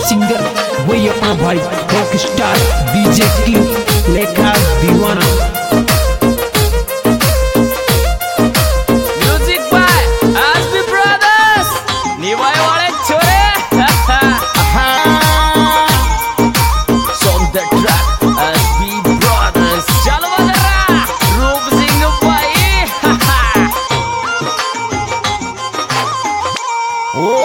Singer वही अपना भाई रॉक स्टार डीजे किंग लेखा Deewana. Music by SB brothers Niwai वाले छोरे song the track SB brothers चलो जरा रूप सिंह भाई ओ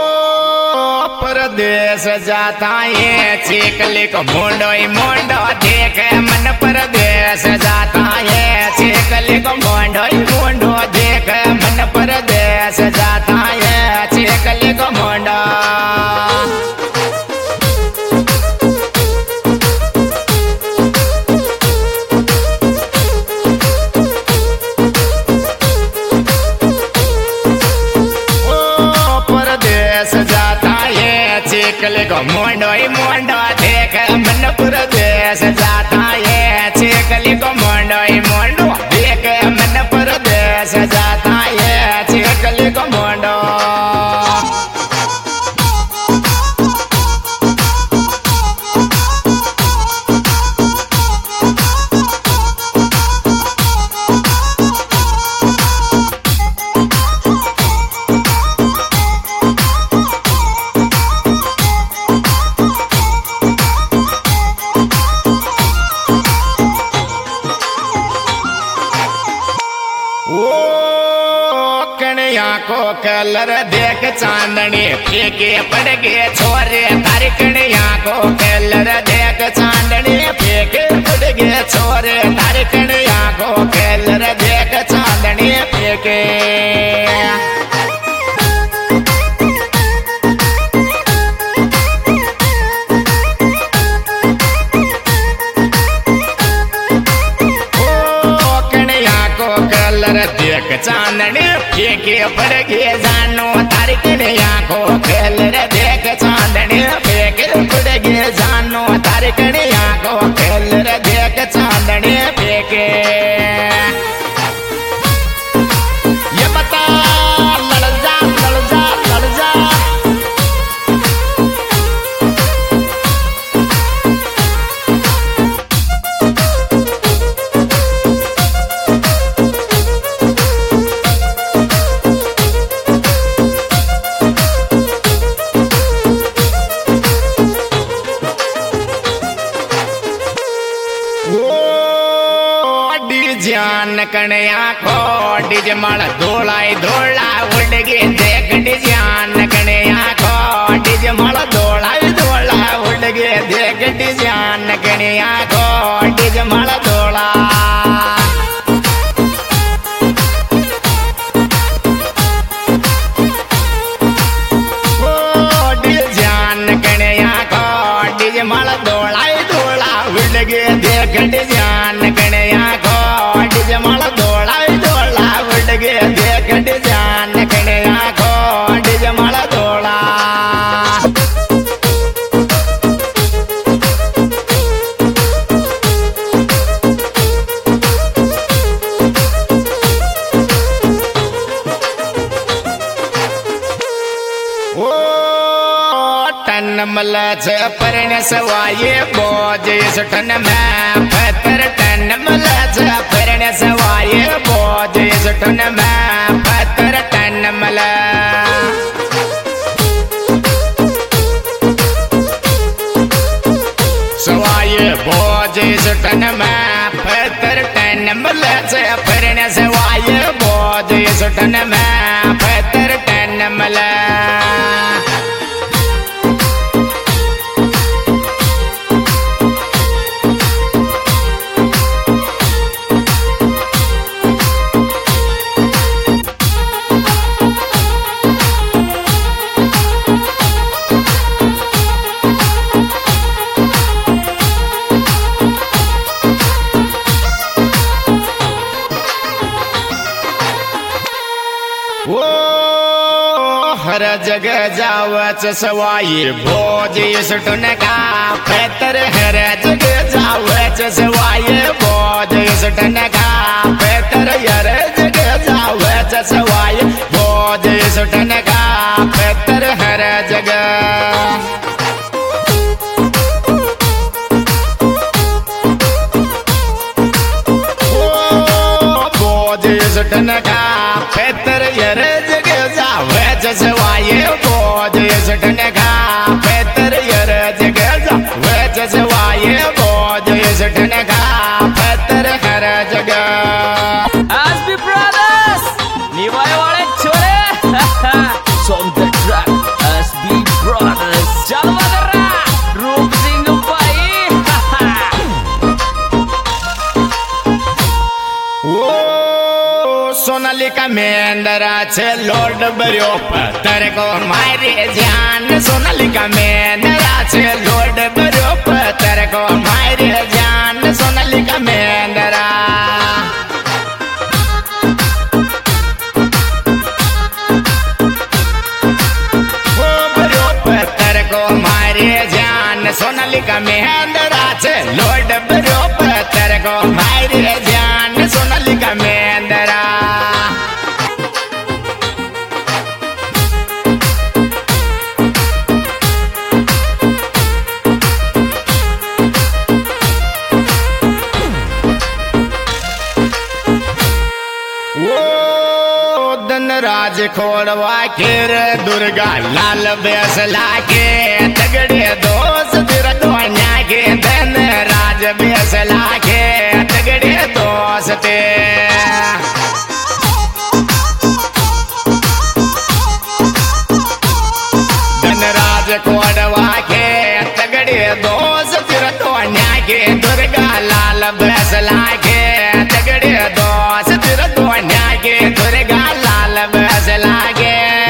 परदेश जाता है चेकले को मोंडो मोंडो देख मन परदेश जाता है चेकले को मोंडो मोंडो देख मन परदेश जाता है चेकले को मोंडो। चेकले को मोंडो मोंडो देख मन परदेश जाता है चेकले को मोंडो मोंडो देख मन परदेश जाता है चेकले को मोंडो। को कलर देख चांदनी फेंके पड़ गए छोरे तारी कणिया को कलर देख चांदनी फेंके पड़ गए छोरे तारी कणिया को कलर देख चांदनी फेंके। देख चांदनी फेंके पड़ गए जानो तारी कणिया को कलर देख चांदनी फेंके पड़ गए जानो तारी कणिया को कलर देख चांदनी फेंके। ये बता लड़ जा लड़ जा लड़ जा जान कणिया को डिज मल धोलाई धोला उड़ गे देख डिजान कणिया को डिज मल धोलाई धोला उड़ गे देख डिजान कणिया को डिज मल धोला। डिजान कणिया को डिज मल धोलाई धोला उड़ गे देख डिजान कणिया को डिजमल धोला धोला उड़ गे देख डिजान कणिया को डिजमल धोला। ओ टन मल परण सवाये बोझ सुठन में पत्थर टन मल परण सवाये बोझ सुठन में पत्थर टन मल। सवाये बोझ सुठन में पत्थर टन मल परण सवाये बोझ सुठन में पत्थर टन मल। हर जगह जावच सवाई भोज सुटन का पैतर हर जगह जावच सवाई भोज सुटन का पैतर हर जगह जावच सवाई भोज सुटन का पैतर हर जगह। सटन का पेतर यर जगे जा वेच सवाये बोझ सटन का पेतर यर जगे जा वेच सवाये बोझ सटन का पेतर हर जगह SB Brothers, निभाए वाले छोरे on the track, SB Brothers, जलवा दर्रा, रूप सिंह भाई ओ सोनालिका मेंदरा छे लोड बर्यो पत्थर को मारे जान सोनालिका मेंदरा छे लोड बर्यो पत्थर को मारे जान सोनालिका मेंदरा सोनालिका मेंदरा छे लोड बर्यो पत्थर को मारे जान सोनालिका मेंदरा राज खोड़वा खेर दुर्गा लाल बेस लागे तगड़े दोस्त तेरा दोन्या के धन राज बेस लागे तगड़े दोस्त धन राज खोड़वा के तगड़े दोस्त तेरा दोन्या के दुर्गा लाल बेस लागे तगड़े दोस्त तेरा दोन्या के दुर्गा बस लागे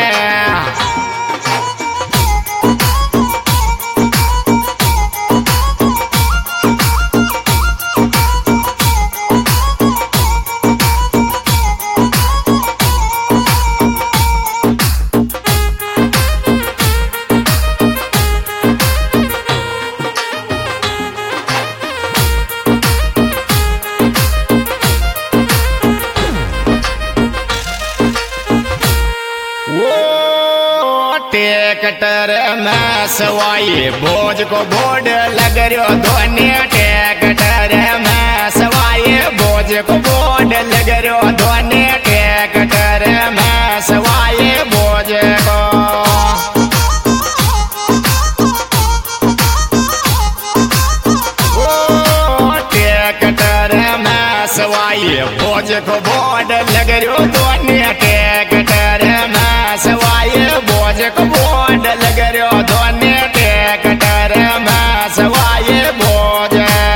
ट्रैक्टर में सवाई बोझ को बोर्ड लग रहा धोने ट्रैक्टर में सवाई बोझ को बोर्ड लग रहा धोने ट्रैक्टर में सवाई बोझ को ट्रैक्टर में सवाई बोझ को बोर्ड लग रहा धोने ट्रैक्टर में सवाई बोझ को बोर्ड लग रहा धोने ट्रैक्टर में सवाई बोझ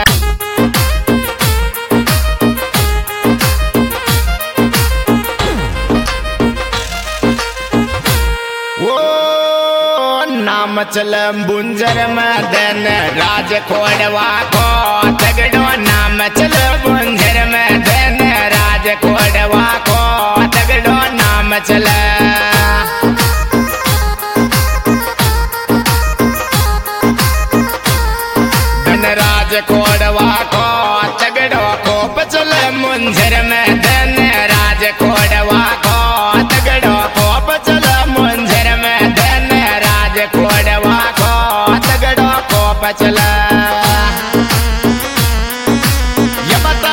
नाम चल बुंजर में धन राज खोड़वा को तगड़ो नाम चल बुंजर में धन राज खोड़वा को तगड़ो नाम चल राज खोड़वा को तगड़ो को पचल मुंजर में धन राज खोड़वा को तगड़ो को पचल मुंजर में धन राज खोड़वा को तगड़ो को पचल ये बता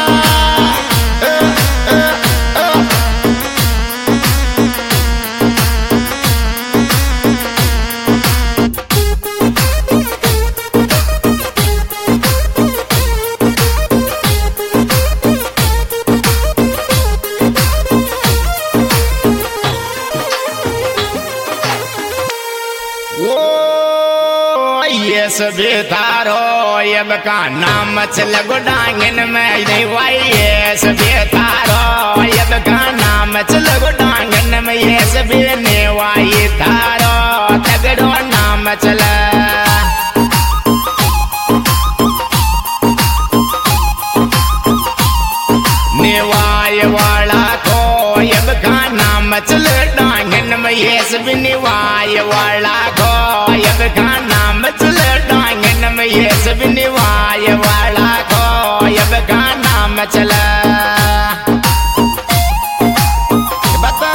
सभी तारो अब का नाम चल गुडांगन में नहीं वाई ये सभी तारो अब का नाम चल गुडांगन में ये सभी नेवाई तारो तगड़ो नाम चल नेवाय वाला को अब का नाम चल डांगन में ये सभी नेवाय वाला को अब का नाम चल डांगन में ये सब निवाय वाला को अब का नाम चला बता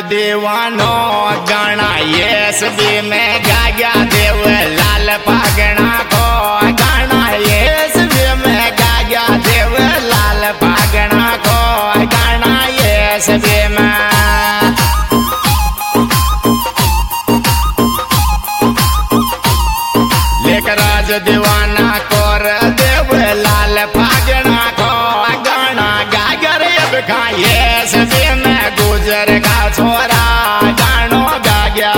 दीवानो गाना यस भी में गा गया देव लाल पागना को गाना यस भी में गा गया देव लाल पागना को गाना यस भी में राज दीवाना कोर देव लाल पागना को गाना गागर अब खाए सभी में गुजर का छोरा गानो गा गया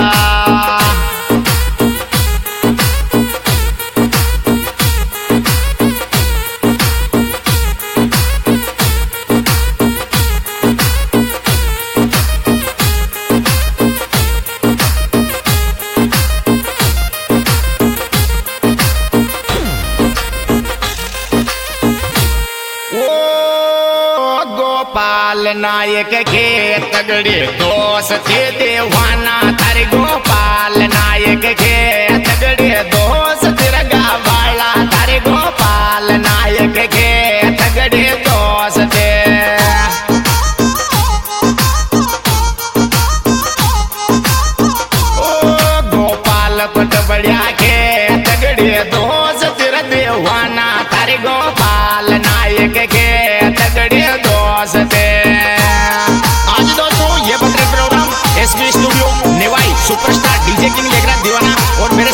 गोपाल नायक के तगड़े दोस्त थे देवाना थारे गोपाल नायक के तगड़े दोस्त रगा वाला थारे गोपाल नायक के तगड़े दोस्त थे ओ गोपाल पट बढ़िया के तगड़े दोस्त देवाना थारे गोपाल नायक के तगड़े दोस्त आज दोस्तों ये बतरे programme SB studio Niwai superstar DJ king लेकर दीवाना और मेरे